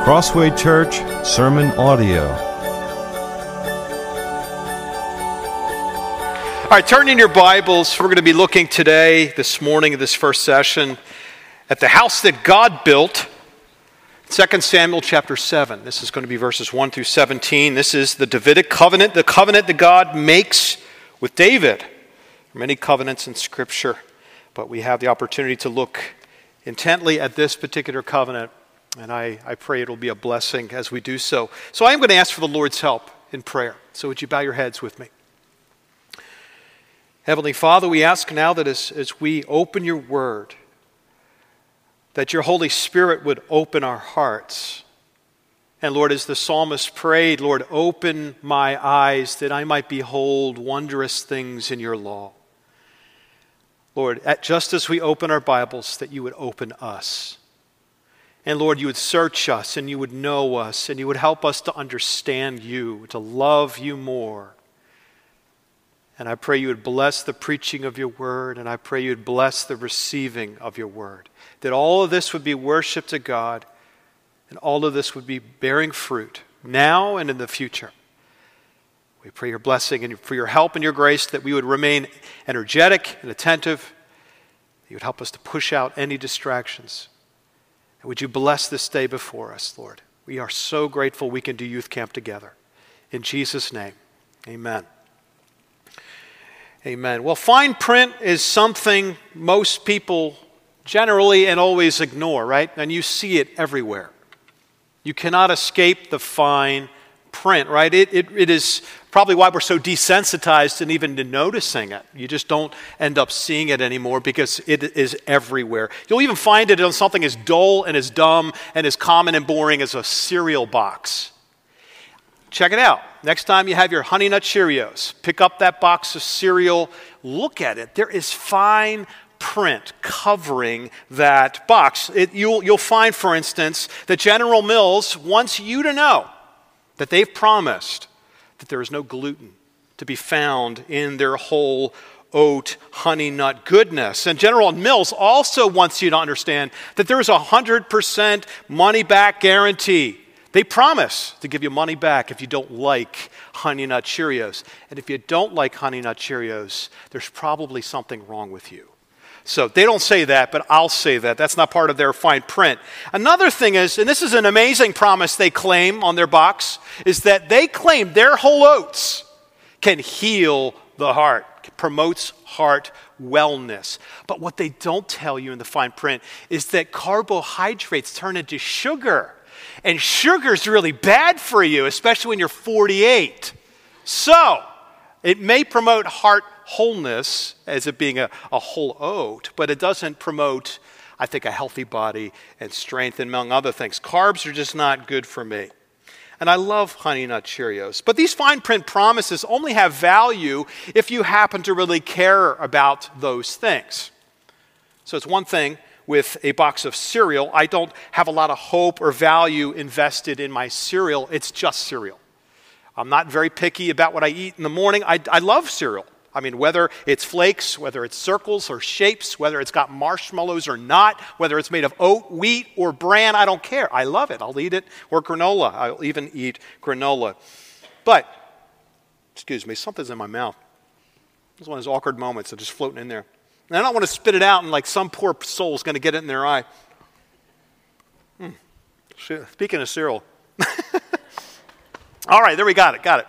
Crossway Church Sermon Audio. All right, turn in your Bibles. We're going to be looking today, this morning, this first session, at the house that God built. 2 Samuel chapter 7. This is going to be verses 1 through 17. This is the Davidic covenant, the covenant that God makes with David. There are many covenants in Scripture, but we have the opportunity to look intently at this particular covenant. And I pray it'll be a blessing as we do so. So I am going to ask for the Lord's help in prayer. So would you bow your heads with me? Heavenly Father, we ask now that as we open your word, that your Holy Spirit would open our hearts. And Lord, as the psalmist prayed, Lord, open my eyes that I might behold wondrous things in your law. Lord, just as we open our Bibles, that you would open us. And Lord, you would search us and you would know us and you would help us to understand you, to love you more. And I pray you would bless the preaching of your word, and I pray you would bless the receiving of your word. That all of this would be worship to God, and all of this would be bearing fruit now and in the future. We pray your blessing and for your help and your grace, that we would remain energetic and attentive. That you would help us to push out any distractions. And would you bless this day before us, Lord? We are so grateful we can do youth camp together. In Jesus' name, amen. Amen. Well, fine print is something most people generally and always ignore, right? And you see it everywhere. You cannot escape the fine print, right? It is probably why we're so desensitized and even to noticing it. You just don't end up seeing it anymore because it is everywhere. You'll even find it on something as dull and as dumb and as common and boring as a cereal box. Check it out. Next time you have your Honey Nut Cheerios, pick up that box of cereal, look at it. There is fine print covering that box. You'll find, for instance, that General Mills wants you to know that they've promised that there is no gluten to be found in their whole oat honey nut goodness. And General Mills also wants you to understand that there is a 100% money back guarantee. They promise to give you money back if you don't like Honey Nut Cheerios. And if you don't like Honey Nut Cheerios, there's probably something wrong with you. So they don't say that, but I'll say that. That's not part of their fine print. Another thing is, and this is an amazing promise they claim on their box, is that they claim their whole oats can heal the heart, promotes heart wellness. But what they don't tell you in the fine print is that carbohydrates turn into sugar. And sugar is really bad for you, especially when you're 48. So it may promote heart wholeness as it being a whole oat, but it doesn't promote, I think, a healthy body and strength, and among other things. Carbs are just not good for me. And I love Honey Nut Cheerios. But these fine print promises only have value if you happen to really care about those things. So it's one thing with a box of cereal. I don't have a lot of hope or value invested in my cereal. It's just cereal. I'm not very picky about what I eat in the morning. I love cereal. I mean, whether it's flakes, whether it's circles or shapes, whether it's got marshmallows or not, whether it's made of oat, wheat, or bran, I don't care. I love it. I'll eat it. Or granola. I'll even eat granola. But, excuse me, something's in my mouth. It's one of those awkward moments that are just floating in there. And I don't want to spit it out and like some poor soul's going to get it in their eye. Speaking of cereal. All right, there we got it.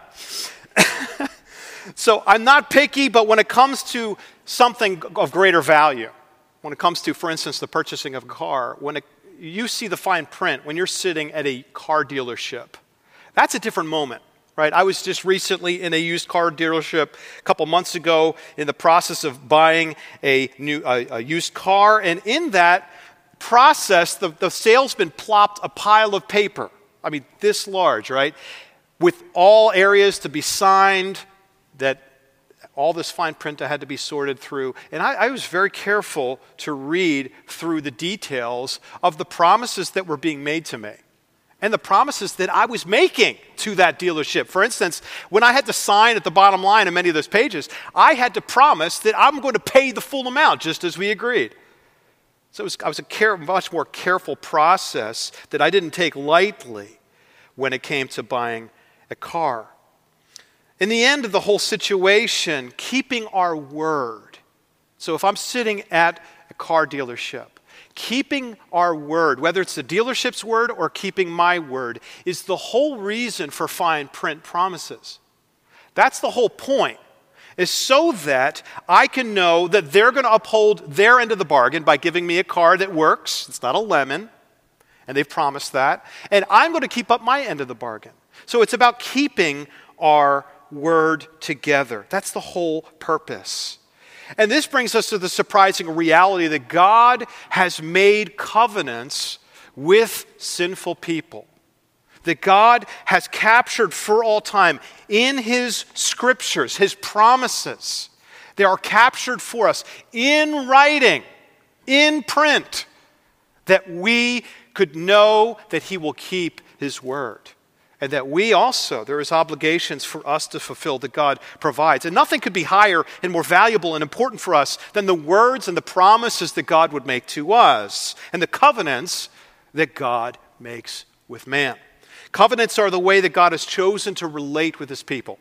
So I'm not picky, but when it comes to something of greater value, when it comes to, for instance, the purchasing of a car, you see the fine print when you're sitting at a car dealership, that's a different moment, right? I was just recently in a used car dealership a couple months ago in the process of buying a used car, and in that process, the salesman plopped a pile of paper, I mean, this large, right, with all areas to be signed, that all this fine print that had to be sorted through. And I was very careful to read through the details of the promises that were being made to me and the promises that I was making to that dealership. For instance, when I had to sign at the bottom line in many of those pages, I had to promise that I'm going to pay the full amount, just as we agreed. So it was a much more careful process that I didn't take lightly when it came to buying a car. In the end of the whole situation, keeping our word. So if I'm sitting at a car dealership, keeping our word, whether it's the dealership's word or keeping my word, is the whole reason for fine print promises. That's the whole point, is so that I can know that they're going to uphold their end of the bargain by giving me a car that works. It's not a lemon, and they've promised that. And I'm going to keep up my end of the bargain. So it's about keeping our word together. That's the whole purpose. And this brings us to the surprising reality that God has made covenants with sinful people. That God has captured for all time in His scriptures, His promises. They are captured for us in writing, in print, that we could know that He will keep His word. And that we also, there is obligations for us to fulfill that God provides. And nothing could be higher and more valuable and important for us than the words and the promises that God would make to us and the covenants that God makes with man. Covenants are the way that God has chosen to relate with His people.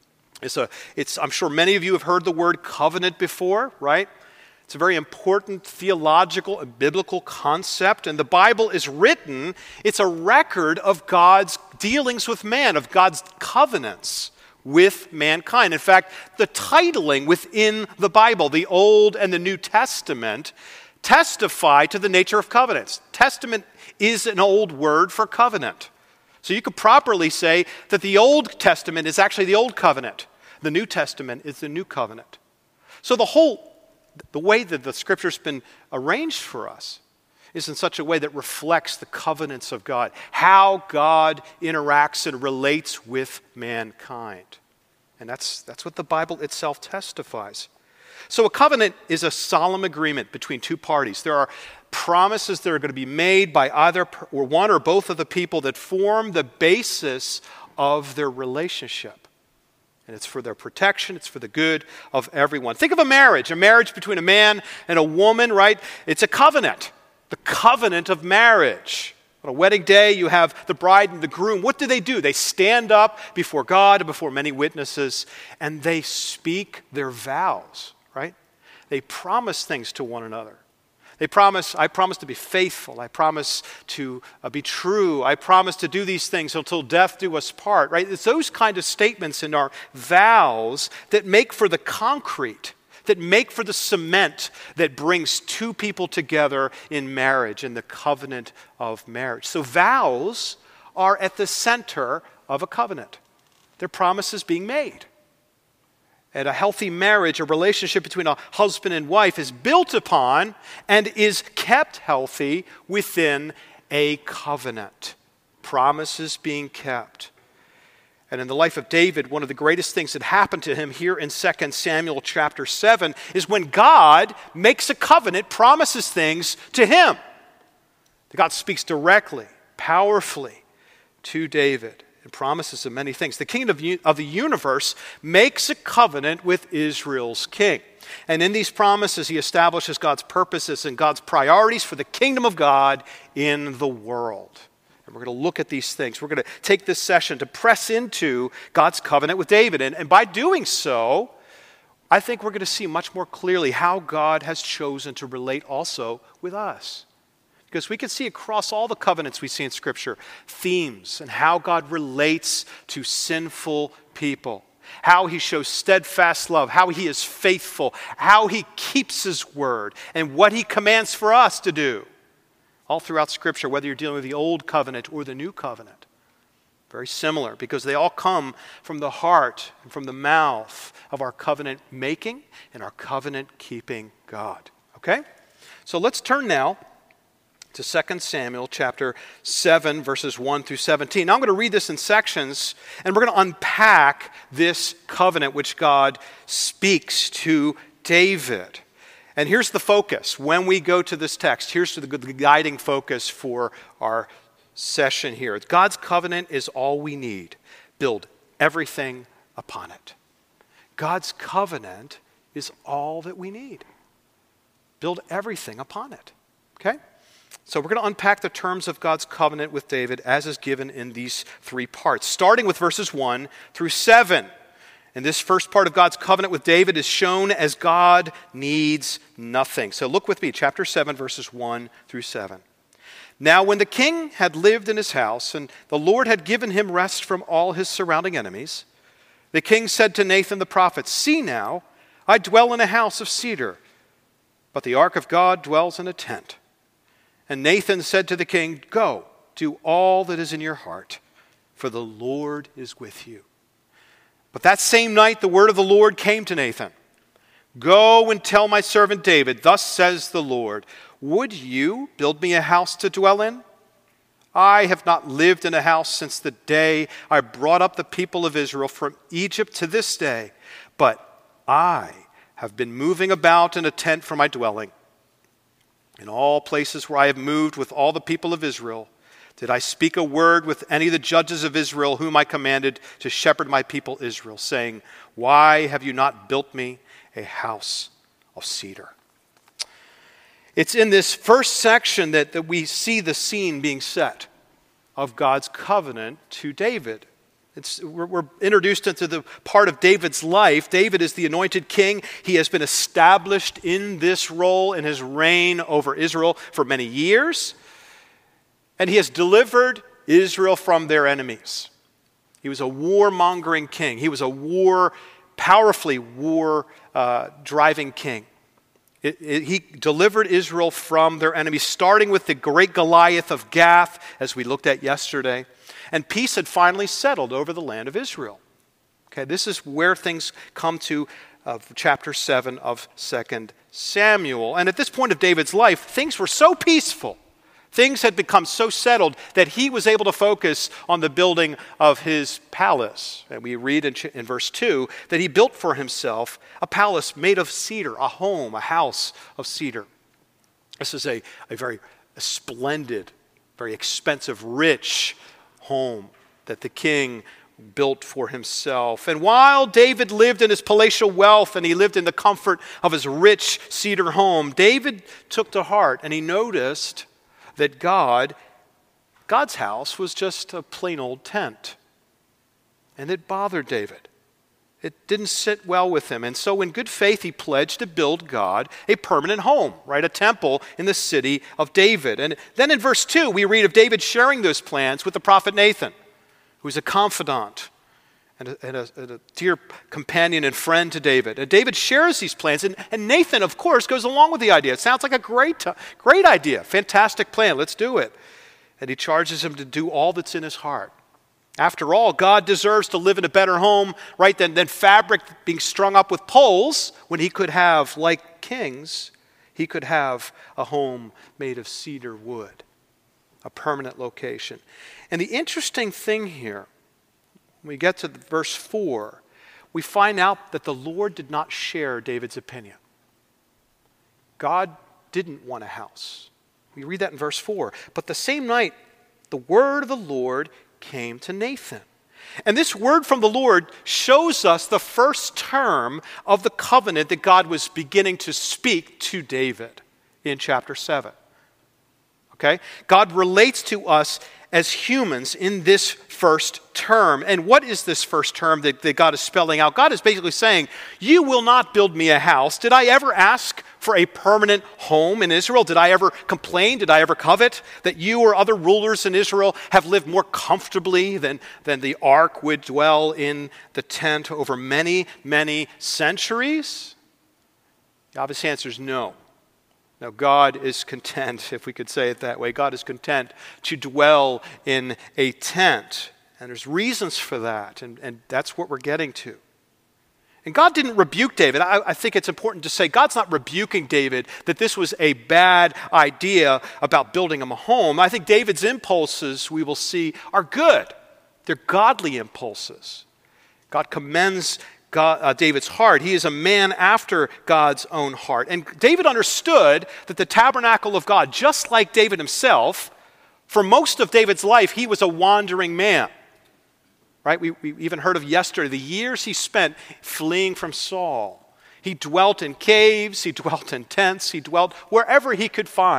I'm sure many of you have heard the word covenant before, right? It's a very important theological and biblical concept, and the Bible is written, it's a record of God's dealings with man, of God's covenants with mankind. In fact, the titling within the Bible, the Old and the New Testament, testify to the nature of covenants. Testament is an old word for covenant. So you could properly say that the Old Testament is actually the Old Covenant. The New Testament is the New Covenant. So the way that the Scripture's been arranged for us is in such a way that reflects the covenants of God, how God interacts and relates with mankind. And that's what the Bible itself testifies. So a covenant is a solemn agreement between two parties. There are promises that are going to be made by either or one or both of the people that form the basis of their relationship. And it's for their protection, it's for the good of everyone. Think of a marriage between a man and a woman, right? It's a covenant, the covenant of marriage. On a wedding day, you have the bride and the groom. What do? They stand up before God and before many witnesses, and they speak their vows, right? They promise things to one another. I promise to be faithful. I promise to be true. I promise to do these things until death do us part, right? It's those kind of statements in our vows that make for the concrete, that make for the cement that brings two people together in marriage, in the covenant of marriage. So vows are at the center of a covenant. They're promises being made. And a healthy marriage, a relationship between a husband and wife, is built upon and is kept healthy within a covenant. Promises being kept. And in the life of David, one of the greatest things that happened to him here in 2 Samuel chapter 7 is when God makes a covenant, promises things to him. God speaks directly, powerfully to David. And promises him many things. The king of the universe makes a covenant with Israel's king. And in these promises, he establishes God's purposes and God's priorities for the kingdom of God in the world. And we're going to look at these things. We're going to take this session to press into God's covenant with David. And by doing so, I think we're going to see much more clearly how God has chosen to relate also with us. Because we can see across all the covenants we see in Scripture, themes and how God relates to sinful people, how He shows steadfast love, how He is faithful, how He keeps His word, and what He commands for us to do. All throughout Scripture, whether you're dealing with the Old Covenant or the New Covenant. Very similar, because they all come from the heart and from the mouth of our covenant making and our covenant keeping God. Okay? So let's turn now to 2 Samuel chapter 7, verses 1 through 17. Now I'm going to read this in sections, and we're going to unpack this covenant which God speaks to David. And here's the focus. When we go to this text, here's the guiding focus for our session here. God's covenant is all we need. Build everything upon it. God's covenant is all that we need. Build everything upon it. Okay? So we're going to unpack the terms of God's covenant with David as is given in these three parts, starting with verses 1 through 7. And this first part of God's covenant with David is shown as God needs nothing. So look with me, chapter 7, verses 1 through 7. Now when the king had lived in his house, and the Lord had given him rest from all his surrounding enemies, the king said to Nathan the prophet, "See now, I dwell in a house of cedar, but the ark of God dwells in a tent." And Nathan said to the king, "Go, do all that is in your heart, for the Lord is with you." But that same night the word of the Lord came to Nathan. "Go and tell my servant David, thus says the Lord, would you build me a house to dwell in? I have not lived in a house since the day I brought up the people of Israel from Egypt to this day, but I have been moving about in a tent for my dwelling. In all places where I have moved with all the people of Israel, did I speak a word with any of the judges of Israel whom I commanded to shepherd my people Israel, saying, why have you not built me a house of cedar?" It's in this first section that we see the scene being set of God's covenant to David. We're introduced into the part of David's life. David is the anointed king. He has been established in this role in his reign over Israel for many years. And he has delivered Israel from their enemies. He was a warmongering king. He was a powerfully war-driving king. He delivered Israel from their enemies, starting with the great Goliath of Gath, as we looked at yesterday. And peace had finally settled over the land of Israel. Okay, this is where things come to chapter 7 of 2 Samuel. And at this point of David's life, things were so peaceful. Things had become so settled that he was able to focus on the building of his palace. And we read in verse 2 that he built for himself a palace made of cedar, a home, a house of cedar. This is a very splendid, very expensive, rich home that the king built for himself. And while David lived in his palatial wealth and he lived in the comfort of his rich cedar home, David took to heart and he noticed that God's house was just a plain old tent. And it bothered David. It didn't sit well with him. And so in good faith, he pledged to build God a permanent home, right? A temple in the city of David. And then in verse 2, we read of David sharing those plans with the prophet Nathan, who's a confidant and a dear companion and friend to David. And David shares these plans, and Nathan, of course, goes along with the idea. It sounds like a great idea, fantastic plan, let's do it. And he charges him to do all that's in his heart. After all, God deserves to live in a better home, right, than fabric being strung up with poles, when he could have, like kings, he could have a home made of cedar wood, a permanent location. And the interesting thing here, when we get to verse 4, we find out that the Lord did not share David's opinion. God didn't want a house. We read that in verse 4. But the same night, the word of the Lord came to Nathan. And this word from the Lord shows us the first term of the covenant that God was beginning to speak to David in chapter 7. Okay? God relates to us as humans in this first term. And what is this first term that God is spelling out? God is basically saying, you will not build me a house. Did I ever ask for a permanent home in Israel? Did I ever complain? Did I ever covet that you or other rulers in Israel have lived more comfortably than the ark would dwell in the tent over many, many centuries? The obvious answer is no. Now, God is content, if we could say it that way. God is content to dwell in a tent. And there's reasons for that, and that's what we're getting to. And God didn't rebuke David. I think it's important to say God's not rebuking David that this was a bad idea about building him a home. I think David's impulses, we will see, are good. They're godly impulses. God commends David's heart. He is a man after God's own heart. And David understood that the tabernacle of God, just like David himself, for most of David's life, he was a wandering man. Right? We even heard of yesterday the years he spent fleeing from Saul. He dwelt in caves, he dwelt in tents, he dwelt wherever he could find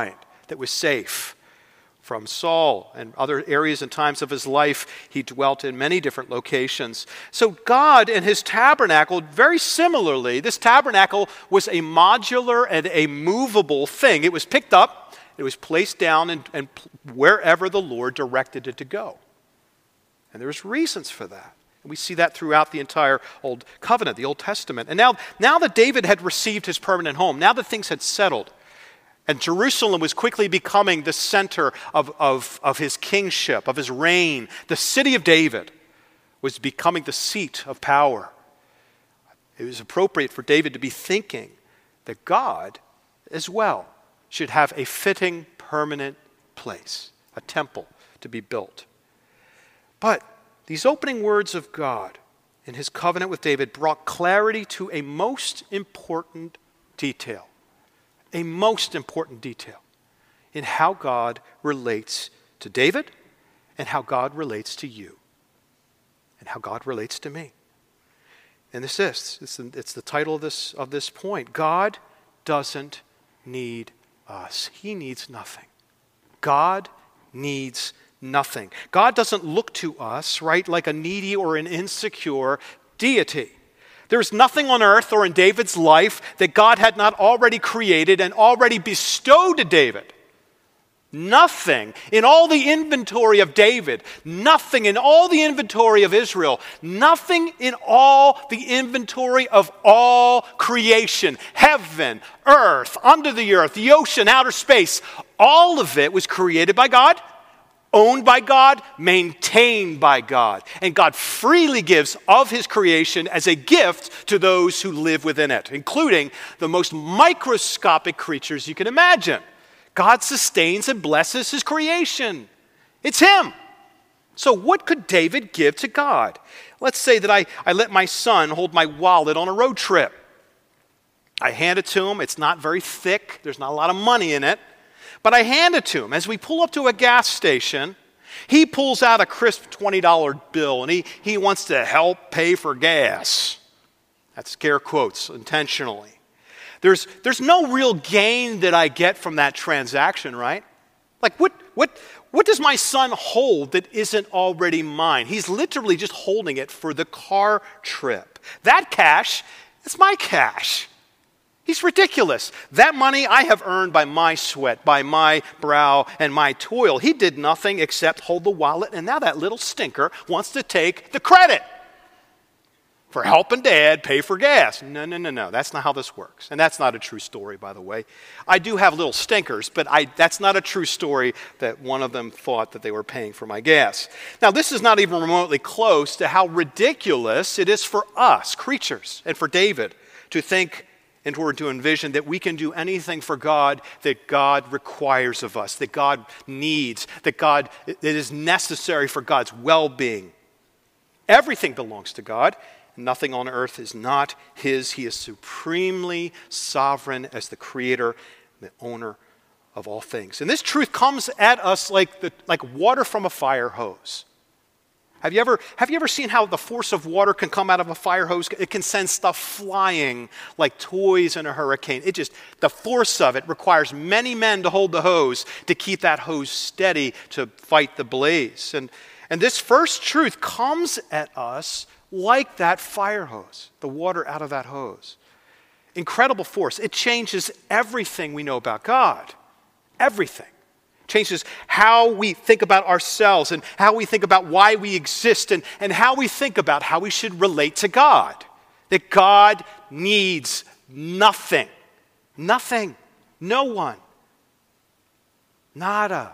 that was safe from Saul and other areas and times of his life. He dwelt in many different locations. So God and his tabernacle, very similarly, this tabernacle was a modular and a movable thing. It was picked up, it was placed down, and wherever the Lord directed it to go. And there's reasons for that. And we see that throughout the entire Old Covenant, the Old Testament. And now that David had received his permanent home, now that things had settled, and Jerusalem was quickly becoming the center of his kingship, of his reign. The city of David was becoming the seat of power. It was appropriate for David to be thinking that God, as well, should have a fitting, permanent place, a temple to be built. But these opening words of God in his covenant with David brought clarity to a most important detail. A most important detail in how God relates to David and how God relates to you and how God relates to me. And it's the title of this point. God doesn't need us. He needs nothing. God needs nothing. God doesn't look to us, right, like a needy or an insecure deity. There's nothing on earth or in David's life that God had not already created and already bestowed to David. Nothing in all the inventory of David, nothing in all the inventory of Israel, nothing in all the inventory of all creation, heaven, earth, under the earth, the ocean, outer space, all of it was created by God, owned by God, maintained by God. And God freely gives of his creation as a gift to those who live within it, including the most microscopic creatures you can imagine. God sustains and blesses his creation. It's him. So what could David give to God? Let's say that I let my son hold my wallet on a road trip. I hand it to him. It's not very thick. There's not a lot of money in it. But I hand it to him. As we pull up to a gas station, he pulls out a crisp $20 bill, and he wants to help pay for gas. That's scare quotes intentionally. There's no real gain that I get from that transaction, right? Like what does my son hold that isn't already mine? He's literally just holding it for the car trip. That cash, it's my cash. He's ridiculous. That money I have earned by my sweat, by my brow, and my toil. He did nothing except hold the wallet, and now that little stinker wants to take the credit for helping Dad pay for gas. No. That's not how this works. And that's not a true story, by the way. I do have little stinkers, but that's not a true story that one of them thought that they were paying for my gas. Now, this is not even remotely close to how ridiculous it is for us, creatures, and for David to think and to envision that we can do anything for God that God requires of us, that God needs, that is necessary for God's well-being. Everything belongs to God. Nothing on earth is not his. He is supremely sovereign as the creator, the owner of all things. And this truth comes at us like water from a fire hose. Have you ever seen how the force of water can come out of a fire hose? It can send stuff flying like toys in a hurricane. The force of it requires many men to hold the hose to keep that hose steady to fight the blaze. And this first truth comes at us like that fire hose, the water out of that hose. Incredible force. It changes everything we know about God. Everything. Changes how we think about ourselves and how we think about why we exist and how we think about how we should relate to God. That God needs nothing. Nothing. No one. Nada.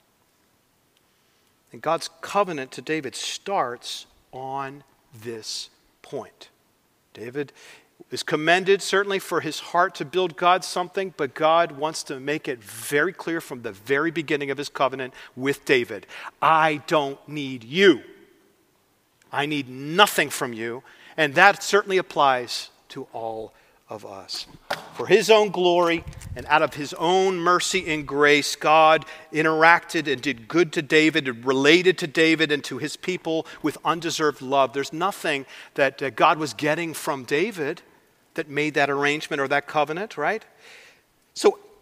And God's covenant to David starts on this point. David is commended certainly for his heart to build God something, but God wants to make it very clear from the very beginning of his covenant with David. I don't need you. I need nothing from you. And that certainly applies to all of us. For his own glory and out of his own mercy and grace, God interacted and did good to David and related to David and to his people with undeserved love. There's nothing that God was getting from David that made that arrangement or that covenant, right? So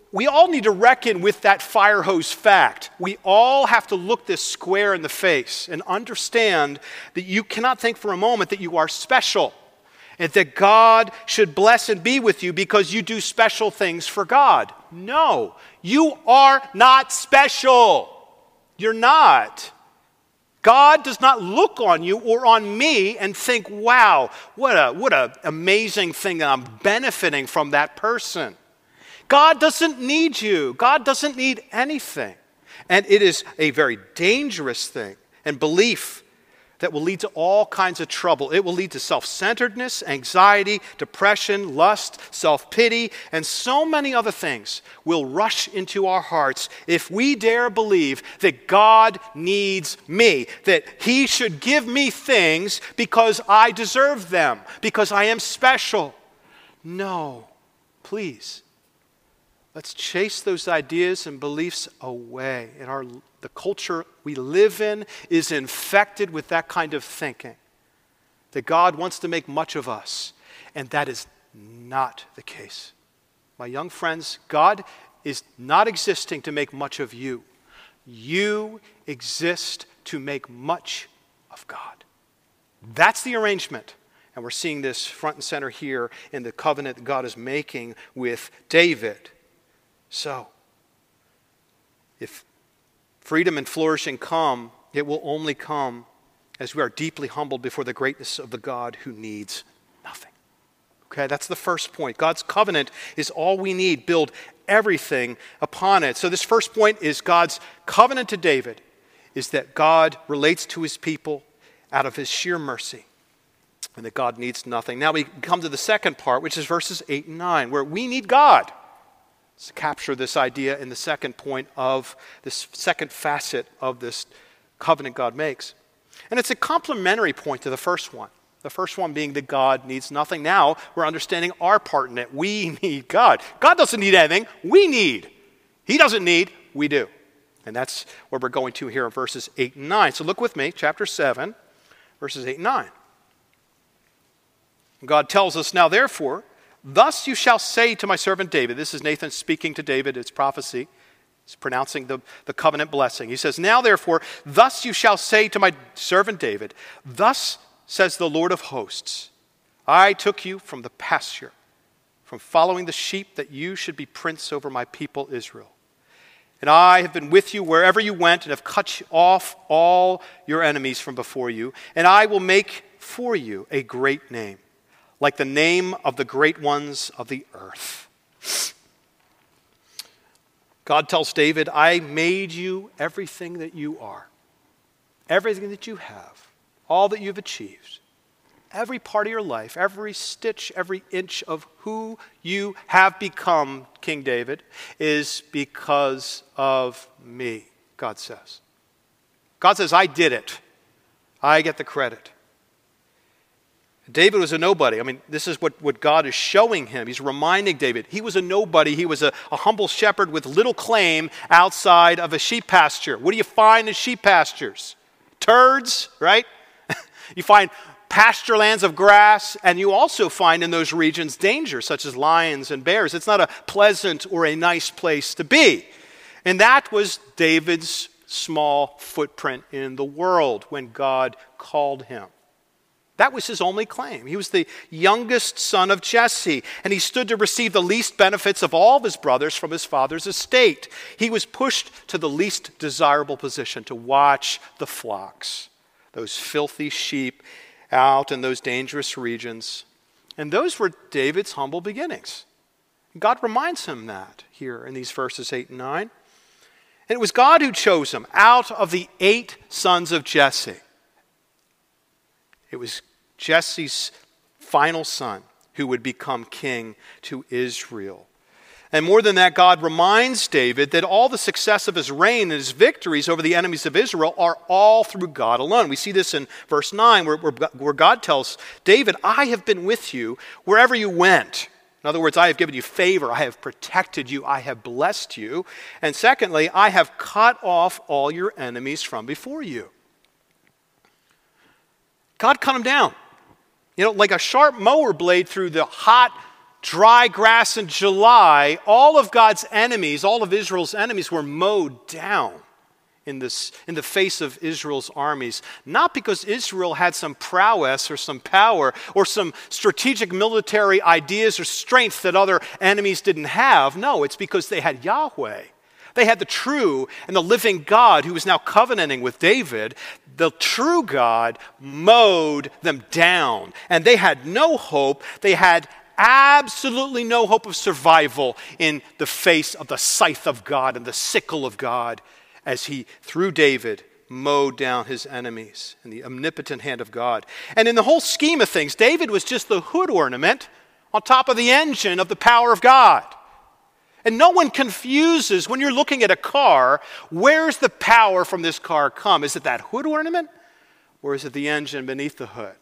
we all need to reckon with that fire hose fact. We all have to look this square in the face and understand that you cannot think for a moment that you are special and that God should bless and be with you because you do special things for God. No, you are not special. You're not. God does not look on you or on me and think, wow, what a amazing thing that I'm benefiting from that person. God doesn't need you. God doesn't need anything. And it is a very dangerous thing and belief that will lead to all kinds of trouble. It will lead to self-centeredness, anxiety, depression, lust, self-pity, and so many other things will rush into our hearts if we dare believe that God needs me, that He should give me things because I deserve them, because I am special. No, please. Let's chase those ideas and beliefs away. The culture we live in is infected with that kind of thinking, that God wants to make much of us, and that is not the case. My young friends, God is not existing to make much of you. You exist to make much of God. That's the arrangement. And we're seeing this front and center here in the covenant that God is making with David. So, if freedom and flourishing come, it will only come as we are deeply humbled before the greatness of the God who needs nothing. Okay, that's the first point. God's covenant is all we need. Build everything upon it. So this first point is God's covenant to David is that God relates to his people out of his sheer mercy and that God needs nothing. Now we come to the second part, which is verses 8 and 9, where we need God. Let's capture this idea in the second point of this second facet of this covenant God makes. And it's a complementary point to the first one. The first one being that God needs nothing. Now we're understanding our part in it. We need God. God doesn't need anything. We need. He doesn't need. We do. And that's where we're going to here in verses 8 and 9. So look with me, chapter 7, verses 8 and 9. God tells us, now therefore, thus you shall say to my servant David. This is Nathan speaking to David. It's prophecy. He's pronouncing the covenant blessing. He says, now therefore, thus you shall say to my servant David, thus says the Lord of hosts, I took you from the pasture, from following the sheep, that you should be prince over my people Israel. And I have been with you wherever you went and have cut off all your enemies from before you. And I will make for you a great name, like the name of the great ones of the earth. God tells David, I made you everything that you are, everything that you have, all that you've achieved, every part of your life, every stitch, every inch of who you have become, King David, is because of me, God says. God says, I did it. I get the credit. David was a nobody. I mean, this is what God is showing him. He's reminding David. He was a nobody. He was a humble shepherd with little claim outside of a sheep pasture. What do you find in sheep pastures? Turds, right? You find pasture lands of grass, and you also find in those regions danger, such as lions and bears. It's not a pleasant or a nice place to be. And that was David's small footprint in the world when God called him. That was his only claim. He was the youngest son of Jesse, and he stood to receive the least benefits of all of his brothers from his father's estate. He was pushed to the least desirable position to watch the flocks, those filthy sheep out in those dangerous regions. And those were David's humble beginnings. God reminds him that here in these verses 8 and 9. And it was God who chose him out of the 8 sons of Jesse. It was Jesse's final son who would become king to Israel. And more than that, God reminds David that all the success of his reign and his victories over the enemies of Israel are all through God alone. We see this in verse 9 where God tells David, I have been with you wherever you went. In other words, I have given you favor, I have protected you, I have blessed you. And secondly, I have cut off all your enemies from before you. God cut them down. You know, like a sharp mower blade through the hot dry grass in July, all of God's enemies, all of Israel's enemies were mowed down in the face of Israel's armies. Not because Israel had some prowess or some power or some strategic military ideas or strength that other enemies didn't have. No, it's because they had Yahweh. They had the true and the living God who was now covenanting with David. The true God mowed them down, and they had no hope. They had absolutely no hope of survival in the face of the scythe of God and the sickle of God as he, through David, mowed down his enemies in the omnipotent hand of God. And in the whole scheme of things, David was just the hood ornament on top of the engine of the power of God. And no one confuses, when you're looking at a car, where's the power from this car come? Is it that hood ornament, or is it the engine beneath the hood?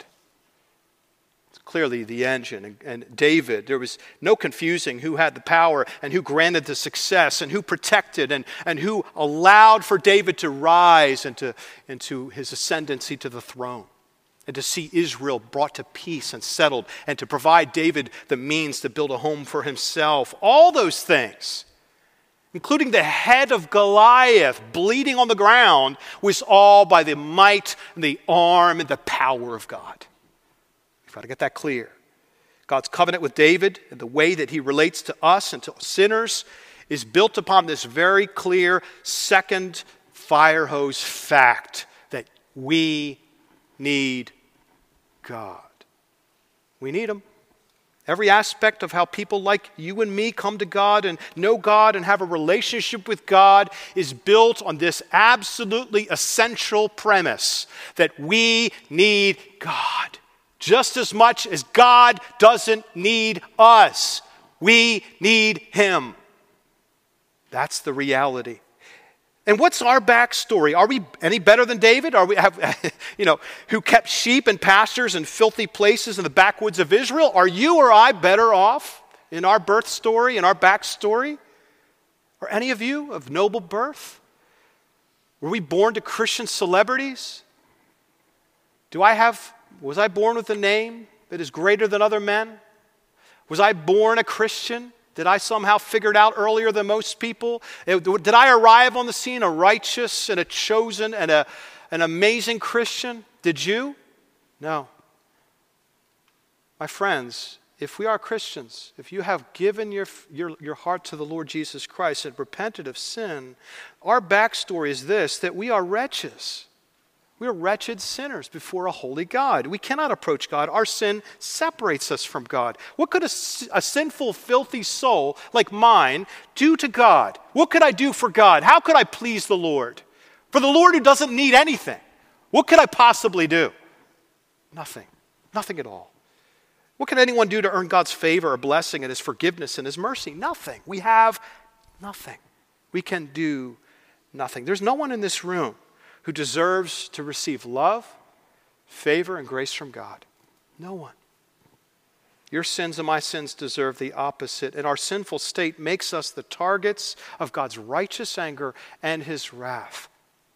Clearly the engine. And David, there was no confusing who had the power and who granted the success and who protected and who allowed for David to rise into his ascendancy to the throne and to see Israel brought to peace and settled and to provide David the means to build a home for himself. All those things, including the head of Goliath bleeding on the ground, was all by the might and the arm and the power of God. Got to get that clear. God's covenant with David and the way that he relates to us and to sinners is built upon this very clear second fire hose fact that we need God. We need him. Every aspect of how people like you and me come to God and know God and have a relationship with God is built on this absolutely essential premise that we need God. Just as much as God doesn't need us, we need him. That's the reality. And what's our backstory? Are we any better than David? Are we who kept sheep and pastures in filthy places in the backwoods of Israel? Are you or I better off in our birth story, in our backstory? Are any of you of noble birth? Were we born to Christian celebrities? Was I born with a name that is greater than other men? Was I born a Christian? Did I somehow figure it out earlier than most people? Did I arrive on the scene a righteous and a chosen and an amazing Christian? Did you? No. My friends, if we are Christians, if you have given your heart to the Lord Jesus Christ and repented of sin, our backstory is this, that we are wretches. We are wretched sinners before a holy God. We cannot approach God. Our sin separates us from God. What could a sinful, filthy soul like mine do to God? What could I do for God? How could I please the Lord? For the Lord who doesn't need anything, what could I possibly do? Nothing. Nothing at all. What can anyone do to earn God's favor or blessing and his forgiveness and his mercy? Nothing. We have nothing. We can do nothing. There's no one in this room who deserves to receive love, favor, and grace from God. No one. Your sins and my sins deserve the opposite, and our sinful state makes us the targets of God's righteous anger and his wrath.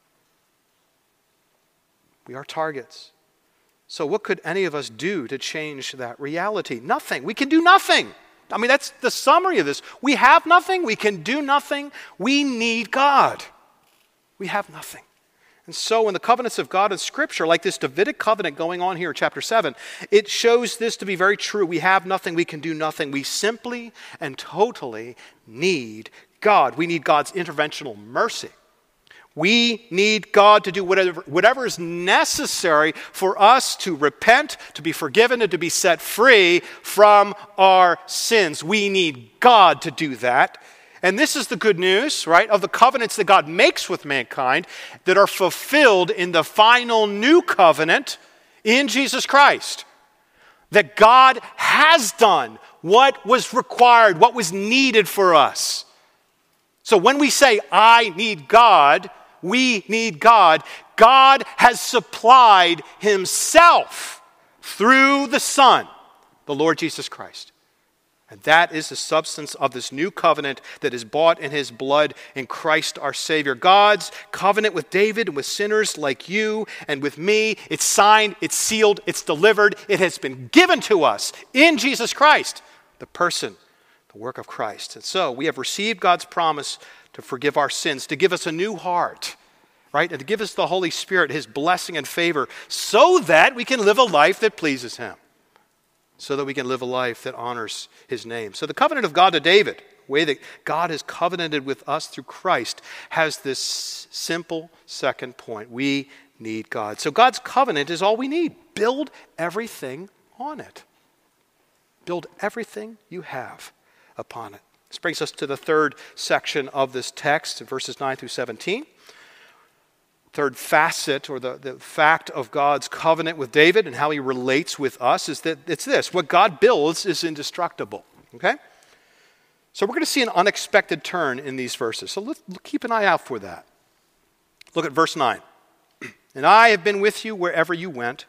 We are targets. So what could any of us do to change that reality? Nothing. We can do nothing. I mean, that's the summary of this. We have nothing. We can do nothing. We need God. We have nothing. And so in the covenants of God in Scripture, like this Davidic covenant going on here in chapter 7, it shows this to be very true. We have nothing, we can do nothing. We simply and totally need God. We need God's interventional mercy. We need God to do whatever is necessary for us to repent, to be forgiven, and to be set free from our sins. We need God to do that. And this is the good news, right, of the covenants that God makes with mankind that are fulfilled in the final new covenant in Jesus Christ. That God has done what was required, what was needed for us. So when we say, I need God, we need God, God has supplied himself through the Son, the Lord Jesus Christ. And that is the substance of this new covenant that is bought in his blood in Christ our Savior. God's covenant with David and with sinners like you and with me, it's signed, it's sealed, it's delivered, it has been given to us in Jesus Christ the person, the work of Christ. And so we have received God's promise to forgive our sins, to give us a new heart, right? And to give us the Holy Spirit, his blessing and favor, so that we can live a life that pleases him, so that we can live a life that honors his name. So the covenant of God to David, the way that God has covenanted with us through Christ, has this simple second point. We need God. So God's covenant is all we need. Build everything on it. Build everything you have upon it. This brings us to the third section of this text, verses 9 through 17. Third facet, or the fact of God's covenant with David and how he relates with us, is that it's this: what God builds is indestructible. Okay? So we're going to see an unexpected turn in these verses. So let's keep an eye out for that. Look at verse 9. And I have been with you wherever you went.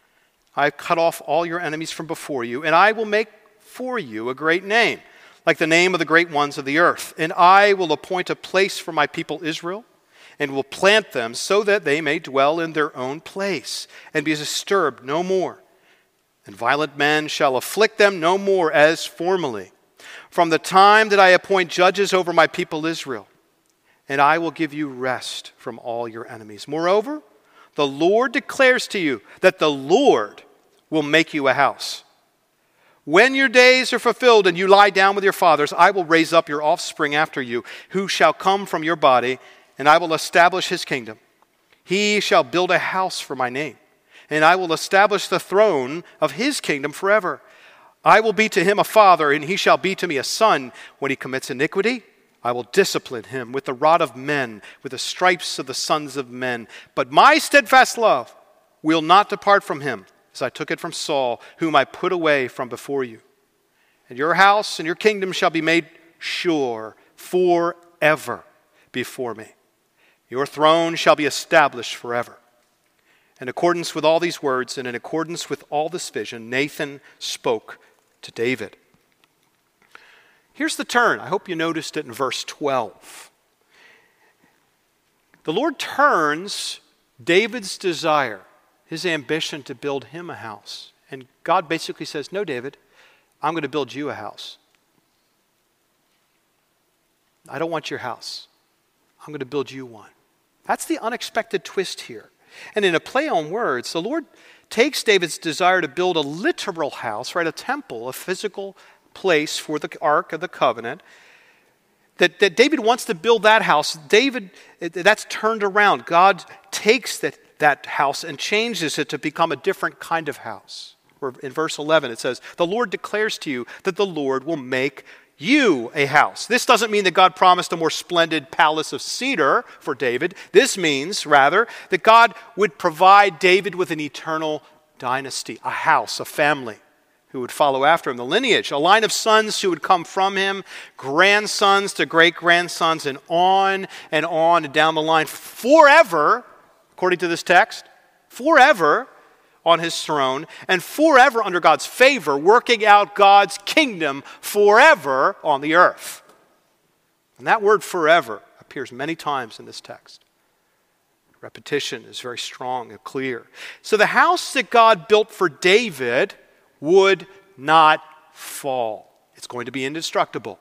I have cut off all your enemies from before you, and I will make for you a great name, like the name of the great ones of the earth. And I will appoint a place for my people Israel, and will plant them so that they may dwell in their own place, and be disturbed no more. And violent men shall afflict them no more as formerly, from the time that I appoint judges over my people Israel. And I will give you rest from all your enemies. Moreover, the Lord declares to you that the Lord will make you a house. When your days are fulfilled and you lie down with your fathers, I will raise up your offspring after you, who shall come from your body, and I will establish his kingdom. He shall build a house for my name, and I will establish the throne of his kingdom forever. I will be to him a father, and he shall be to me a son. When he commits iniquity, I will discipline him with the rod of men, with the stripes of the sons of men. But my steadfast love will not depart from him, as I took it from Saul, whom I put away from before you. And your house and your kingdom shall be made sure forever before me. Your throne shall be established forever. In accordance with all these words and in accordance with all this vision, Nathan spoke to David. Here's the turn. I hope you noticed it in verse 12. The Lord turns David's desire, his ambition to build him a house. And God basically says, no, David, I'm going to build you a house. I don't want your house. I'm going to build you one. That's the unexpected twist here. And in a play on words, the Lord takes David's desire to build a literal house, right, a temple, a physical place for the Ark of the Covenant, that David wants to build that house. David, that's turned around. God takes that house and changes it to become a different kind of house. In verse 11 it says, the Lord declares to you that the Lord will make you a house. This doesn't mean that God promised a more splendid palace of cedar for David. This means, rather, that God would provide David with an eternal dynasty, a house, a family who would follow after him, the lineage, a line of sons who would come from him, grandsons to great-grandsons, and on and down the line forever, according to this text, forever on his throne, and forever under God's favor, working out God's kingdom forever on the earth. And that word forever appears many times in this text. Repetition is very strong and clear. So the house that God built for David would not fall. It's going to be indestructible.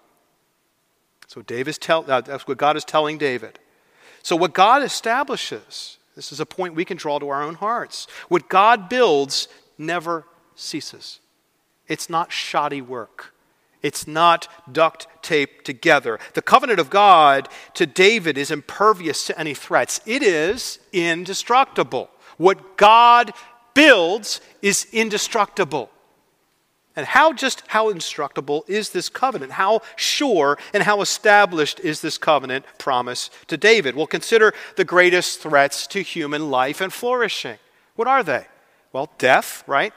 So that's what God is telling David. So what God establishes, this is a point we can draw to our own hearts. What God builds never ceases. It's not shoddy work. It's not duct taped together. The covenant of God to David is impervious to any threats. It is indestructible. What God builds is indestructible. And how indestructible is this covenant? How sure and how established is this covenant promise to David? Well, consider the greatest threats to human life and flourishing. What are they? Well, death, right?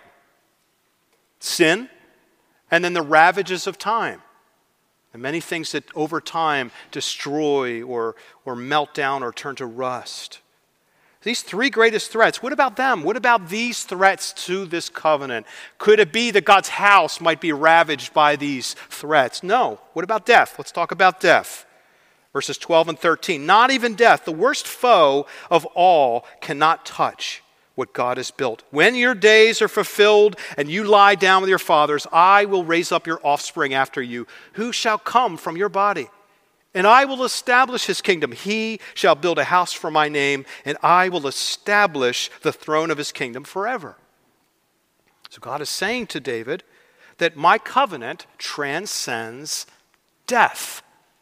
Sin, and then the ravages of time. And many things that over time destroy or melt down or turn to rust. These three greatest threats, what about them? What about these threats to this covenant? Could it be that God's house might be ravaged by these threats? No. What about death? Let's talk about death. Verses 12 and 13. Not even death, the worst foe of all, cannot touch what God has built. When your days are fulfilled and you lie down with your fathers, I will raise up your offspring after you, who shall come from your body. And I will establish his kingdom. He shall build a house for my name, and I will establish the throne of his kingdom forever. So God is saying to David that my covenant transcends death.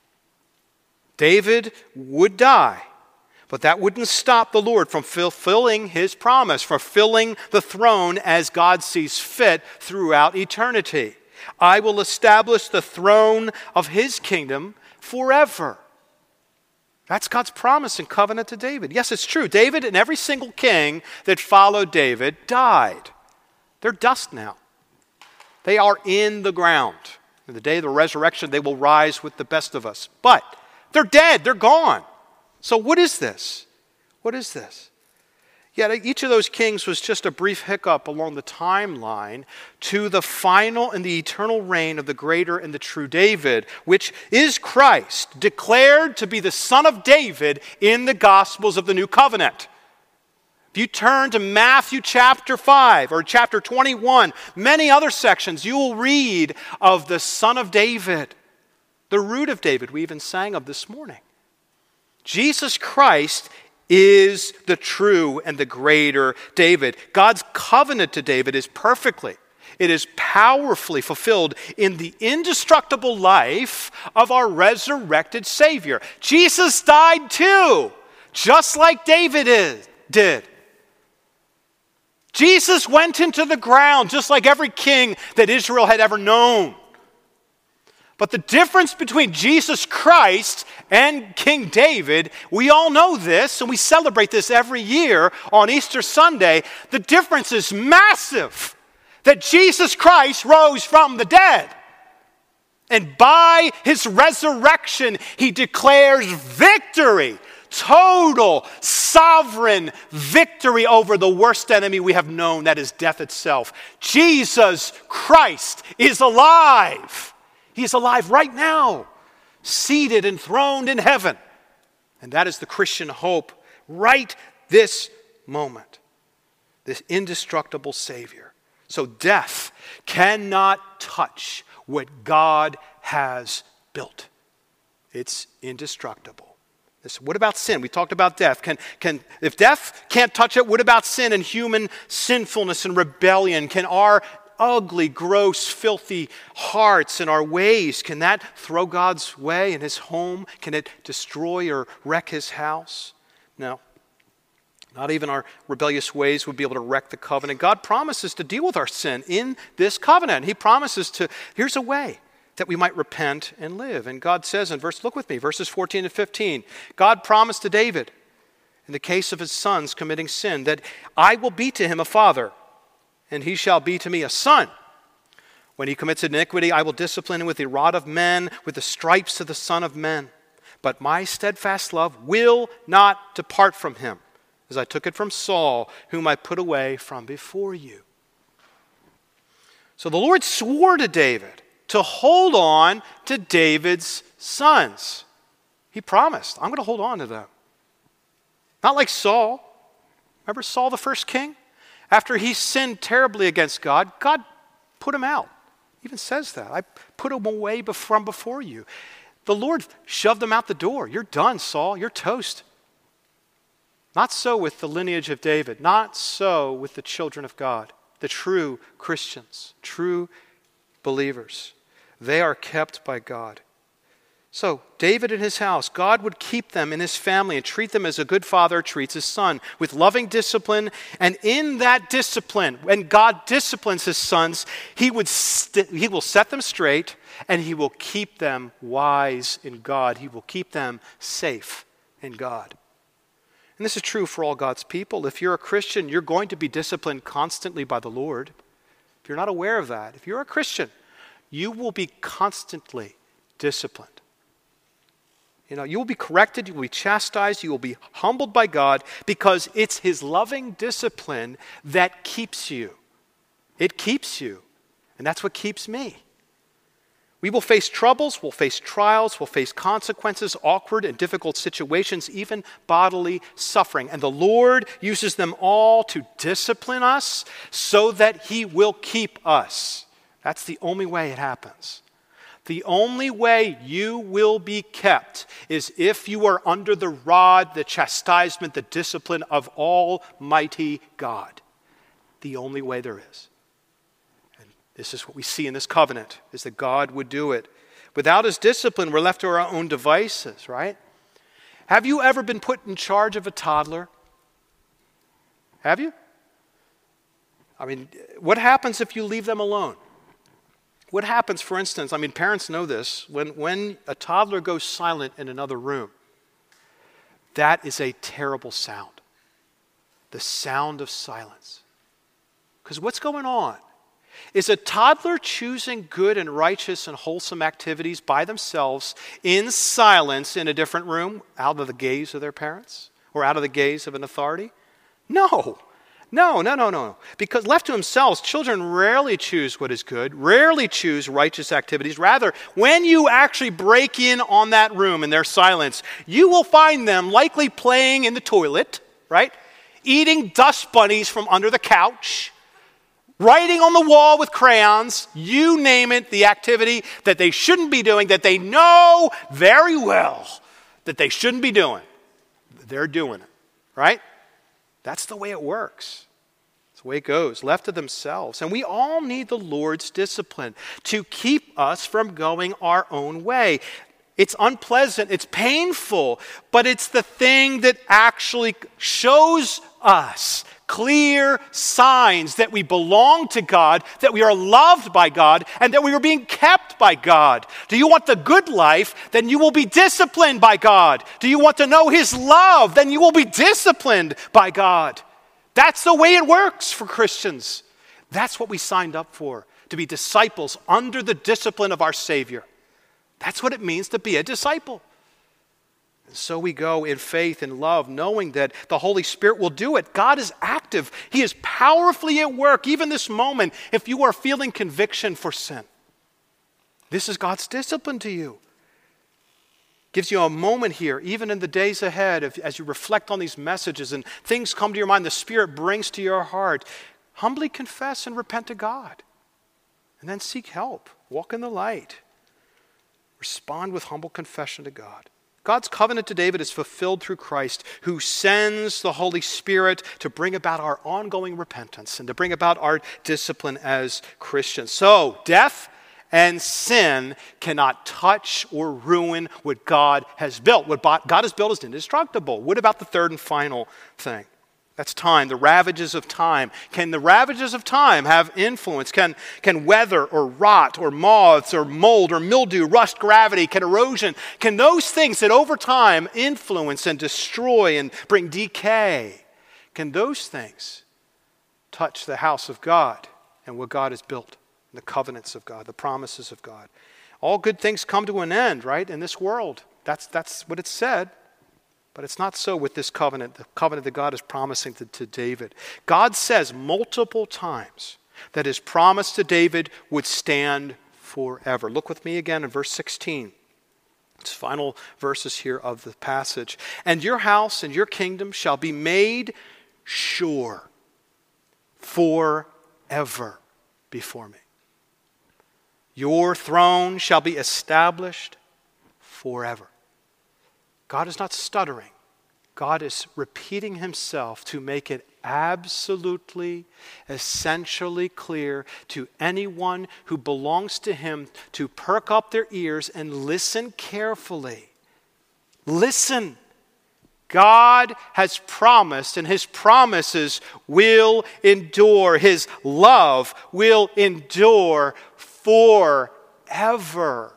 David would die, but that wouldn't stop the Lord from fulfilling his promise, fulfilling the throne as God sees fit throughout eternity. I will establish the throne of his kingdom forever. That's God's promise and covenant to David. Yes, it's true. David and every single king that followed David died. They're dust now. They are in the ground. In the day of the resurrection, they will rise with the best of us. But they're dead. They're gone. So what is this? What is this? Yet each of those kings was just a brief hiccup along the timeline to the final and the eternal reign of the greater and the true David, which is Christ, declared to be the Son of David in the Gospels of the New Covenant. If you turn to Matthew chapter 5 or chapter 21, many other sections, you will read of the Son of David, the root of David we even sang of this morning. Jesus Christ is the true and the greater David. God's covenant to David is perfectly, it is powerfully fulfilled in the indestructible life of our resurrected Savior. Jesus died too, just like David did. Jesus went into the ground just like every king that Israel had ever known. But the difference between Jesus Christ and King David, we all know this, and we celebrate this every year on Easter Sunday. The difference is massive. That Jesus Christ rose from the dead. And by his resurrection, he declares victory. Total, sovereign victory over the worst enemy we have known, that is death itself. Jesus Christ is alive. He is alive right now, seated, enthroned in heaven. And that is the Christian hope right this moment. This indestructible Savior. So death cannot touch what God has built. It's indestructible. What about sin? We talked about death. If death can't touch it, what about sin and human sinfulness and rebellion? Can our ugly, gross, filthy hearts and our ways, can that throw God's way in his home? Can it destroy or wreck his house? No. Not even our rebellious ways would be able to wreck the covenant. God promises to deal with our sin in this covenant. He promises here's a way that we might repent and live. And God says look with me, verses 14 and 15. God promised to David, in the case of his sons committing sin, that I will be to him a father, and he shall be to me a son. When he commits iniquity, I will discipline him with the rod of men, with the stripes of the Son of Men. But my steadfast love will not depart from him, as I took it from Saul, whom I put away from before you. So the Lord swore to David to hold on to David's sons. He promised, I'm going to hold on to them. Not like Saul. Remember Saul, the first king? After he sinned terribly against God, God put him out. He even says that. I put him away from before you. The Lord shoved him out the door. You're done, Saul. You're toast. Not so with the lineage of David. Not so with the children of God, the true Christians, true believers. They are kept by God. So, David and his house, God would keep them in his family and treat them as a good father treats his son, with loving discipline. And in that discipline, when God disciplines his sons, he will set them straight and he will keep them wise in God. He will keep them safe in God. And this is true for all God's people. If you're a Christian, you're going to be disciplined constantly by the Lord. If you're not aware of that, if you're a Christian, you will be constantly disciplined. You will be corrected, you will be chastised, you will be humbled by God because it's his loving discipline that keeps you. It keeps you. And that's what keeps me. We will face troubles, we'll face trials, we'll face consequences, awkward and difficult situations, even bodily suffering. And the Lord uses them all to discipline us so that he will keep us. That's the only way it happens. The only way you will be kept is if you are under the rod, the chastisement, the discipline of Almighty God. The only way there is. This is what we see in this covenant, is that God would do it. Without his discipline, we're left to our own devices, right? Have you ever been put in charge of a toddler? Have you? I mean, what happens if you leave them alone? What happens, for instance, parents know this, when a toddler goes silent in another room, that is a terrible sound. The sound of silence. Because what's going on? Is a toddler choosing good and righteous and wholesome activities by themselves in silence in a different room, out of the gaze of their parents or out of the gaze of an authority? No. Because left to themselves, children rarely choose what is good, rarely choose righteous activities. Rather, when you actually break in on that room in their silence, you will find them likely playing in the toilet, right? Eating dust bunnies from under the couch, writing on the wall with crayons, you name it, the activity that they shouldn't be doing, that they know very well that they shouldn't be doing. They're doing it, right? That's the way it works. That's the way it goes, left to themselves. And we all need the Lord's discipline to keep us from going our own way. It's unpleasant, it's painful, but it's the thing that actually shows us clear signs that we belong to God, that we are loved by God, and that we are being kept by God. Do you want the good life? Then you will be disciplined by God. Do you want to know his love? Then you will be disciplined by God. That's the way it works for Christians. That's what we signed up for, to be disciples under the discipline of our Savior. That's what it means to be a disciple. And so we go in faith and love, knowing that the Holy Spirit will do it. God is active. He is powerfully at work, even this moment, if you are feeling conviction for sin. This is God's discipline to you. Gives you a moment here, even in the days ahead, as you reflect on these messages and things come to your mind, the Spirit brings to your heart. Humbly confess and repent to God. And then seek help. Walk in the light. Respond with humble confession to God. God's covenant to David is fulfilled through Christ, who sends the Holy Spirit to bring about our ongoing repentance and to bring about our discipline as Christians. So, death and sin cannot touch or ruin what God has built. What God has built is indestructible. What about the third and final thing? That's time, the ravages of time. Can the ravages of time have influence? Can weather or rot or moths or mold or mildew, rust, gravity, can erosion, can those things that over time influence and destroy and bring decay, can those things touch the house of God and what God has built, the covenants of God, the promises of God? All good things come to an end, right, in this world. That's what it said. But it's not so with this covenant, the covenant that God is promising to David. God says multiple times that his promise to David would stand forever. Look with me again in verse 16. It's final verses here of the passage. And your house and your kingdom shall be made sure forever before me. Your throne shall be established forever. God is not stuttering. God is repeating himself to make it absolutely, essentially clear to anyone who belongs to him to perk up their ears and listen carefully. Listen. God has promised, and his promises will endure. His love will endure forever.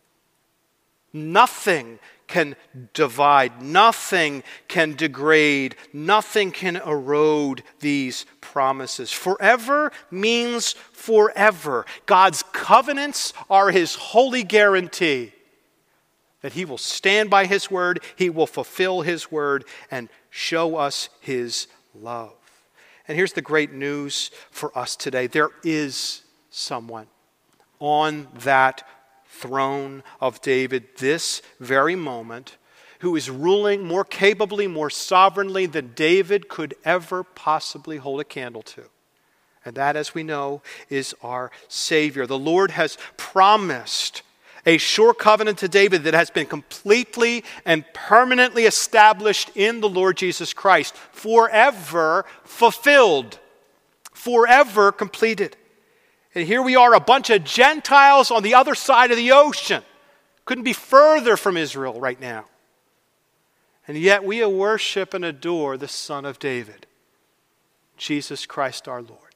Nothing can divide, nothing can degrade, nothing can erode these promises. Forever means forever. God's covenants are his holy guarantee that he will stand by his word, he will fulfill his word, and show us his love. And here's the great news for us today. There is someone on that throne of David this very moment, who is ruling more capably, more sovereignly than David could ever possibly hold a candle to. And that, as we know, is our Savior. The Lord has promised a sure covenant to David that has been completely and permanently established in the Lord Jesus Christ, forever fulfilled, forever completed. And here we are, a bunch of Gentiles on the other side of the ocean. Couldn't be further from Israel right now. And yet we worship and adore the Son of David, Jesus Christ our Lord.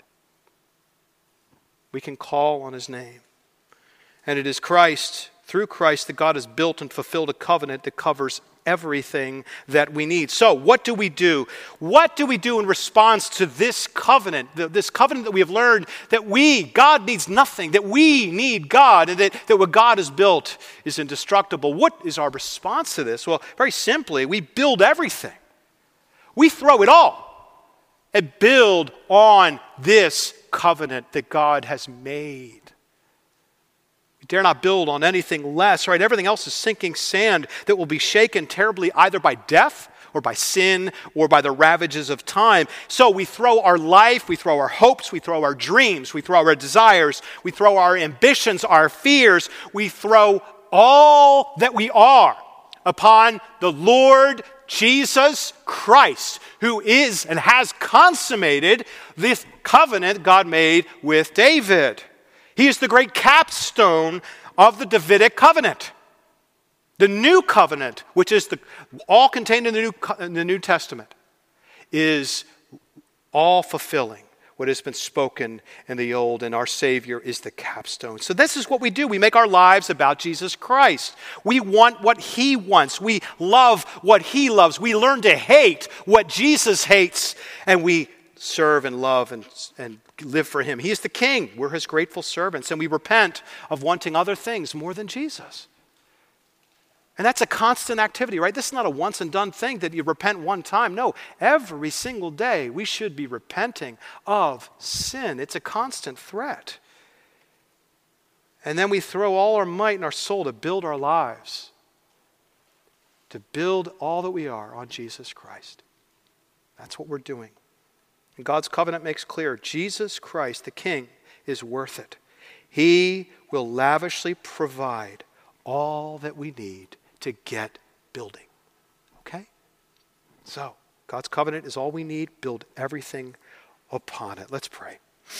We can call on his name. And it is Christ, through Christ, that God has built and fulfilled a covenant that covers everything that we need. So, what do we do? What do we do in response to this covenant that we have learned that God needs nothing, that we need God, and that what God has built is indestructible? What is our response to this? Well, very simply, we build everything. We throw it all and build on this covenant that God has made. Dare not build on anything less, right? Everything else is sinking sand that will be shaken terribly either by death or by sin or by the ravages of time. So we throw our life, we throw our hopes, we throw our dreams, we throw our desires, we throw our ambitions, our fears, we throw all that we are upon the Lord Jesus Christ, who is and has consummated this covenant God made with David. He is the great capstone of the Davidic covenant. The new covenant, which is all contained in the New Testament, is all fulfilling what has been spoken in the Old, and our Savior is the capstone. So this is what we do. We make our lives about Jesus Christ. We want what he wants. We love what he loves. We learn to hate what Jesus hates, and we serve and love and live for him. He is the King. We're his grateful servants, and we repent of wanting other things more than Jesus. And that's a constant activity, right? This is not a once and done thing that you repent one time. No, every single day we should be repenting of sin. It's a constant threat. And then we throw all our might and our soul to build our lives, to build all that we are on Jesus Christ. That's what we're doing. And God's covenant makes clear, Jesus Christ, the King, is worth it. He will lavishly provide all that we need to get building. Okay? So, God's covenant is all we need. Build everything upon it. Let's pray.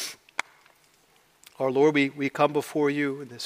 Our Lord, we come before you in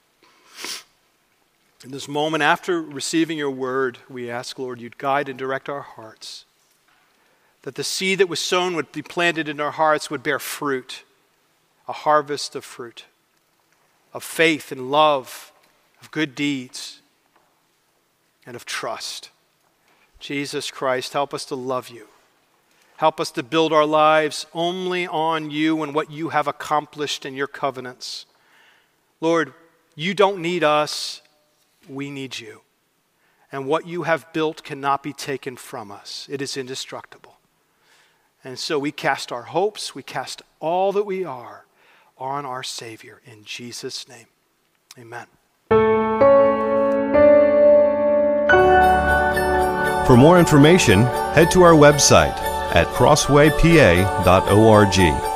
this moment after receiving your word. We ask, Lord, you'd guide and direct our hearts, that the seed that was sown would be planted in our hearts would bear fruit, a harvest of fruit, of faith and love, of good deeds, and of trust. Jesus Christ, help us to love you. Help us to build our lives only on you and what you have accomplished in your covenants. Lord, you don't need us, we need you. And what you have built cannot be taken from us. It is indestructible. And so we cast our hopes, we cast all that we are on our Savior. In Jesus' name, amen. For more information, head to our website at crosswaypa.org.